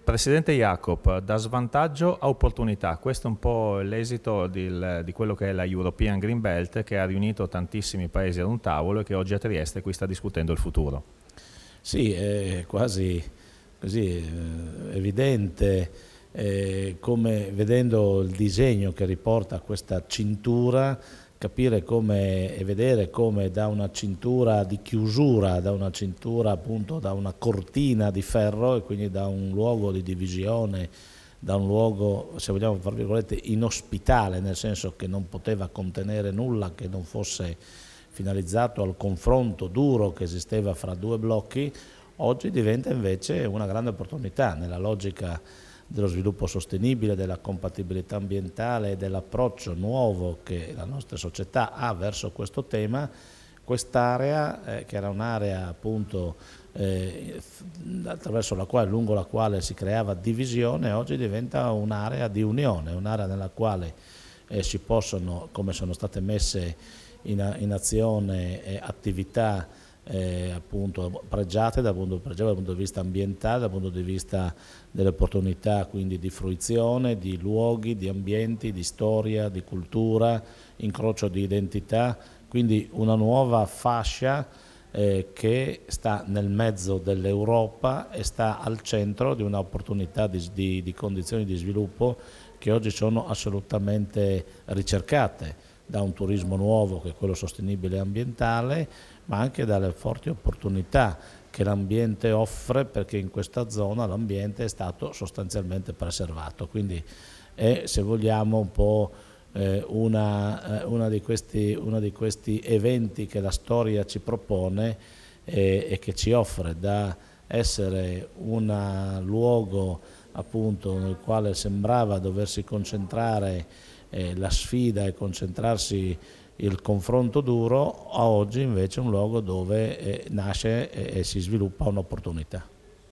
Presidente Jacob, da svantaggio a opportunità, questo è un po' l'esito di quello che è la European Green Belt, che ha riunito tantissimi paesi ad un tavolo e che oggi a Trieste qui sta discutendo il futuro. Sì, è quasi così evidente, come vedendo il disegno che riporta questa cintura, capire come e vedere come da una cintura di chiusura, da una cintura appunto, da una cortina di ferro e quindi da un luogo di divisione, da un luogo, se vogliamo tra virgolette, inospitale, nel senso che non poteva contenere nulla che non fosse finalizzato al confronto duro che esisteva fra due blocchi, oggi diventa invece una grande opportunità nella logica dello sviluppo sostenibile, della compatibilità ambientale e dell'approccio nuovo che la nostra società ha verso questo tema. Quest'area, che era un'area appunto attraverso la quale, lungo la quale si creava divisione, oggi diventa un'area di unione, un'area nella quale si possono, come sono state messe in azione attività appunto pregiate dal punto di vista ambientale, dal punto di vista delle opportunità quindi di fruizione, di luoghi, di ambienti, di storia, di cultura, incrocio di identità, quindi una nuova fascia che sta nel mezzo dell'Europa e sta al centro di un'opportunità di condizioni di sviluppo che oggi sono assolutamente ricercate da un turismo nuovo che è quello sostenibile e ambientale, ma anche dalle forti opportunità che l'ambiente offre, perché in questa zona l'ambiente è stato sostanzialmente preservato. Quindi è, se vogliamo, un po' una di questi eventi che la storia ci propone e che ci offre, da essere un luogo appunto nel quale sembrava doversi concentrare la sfida e concentrarsi il confronto duro, a oggi invece è un luogo dove nasce e si sviluppa un'opportunità.